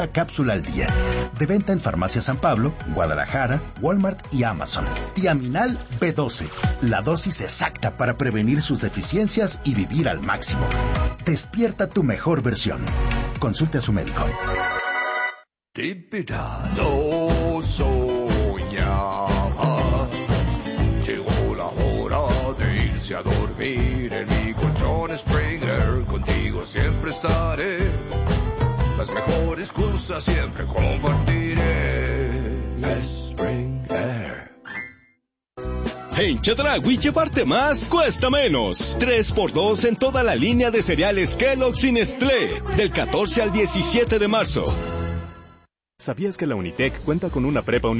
cápsula al día. De venta en Farmacia San Pablo, Guadalajara, Walmart y Amazon. Tiaminal B12. La dosis exacta para prevenir sus deficiencias y vivir al máximo. Despierta tu mejor versión. Consulte a su médico. No soñaba. Llegó la hora de irse a dormir en mi colchón Springer. Contigo siempre estaré. Las mejores cosas siempre compartiré. Springer. En Chedraui llevarte más cuesta menos. 3x2 en toda la línea de cereales Kellogg's y Nestlé. Del 14 al 17 de marzo. ¿Sabías que la Unitec cuenta con una prepa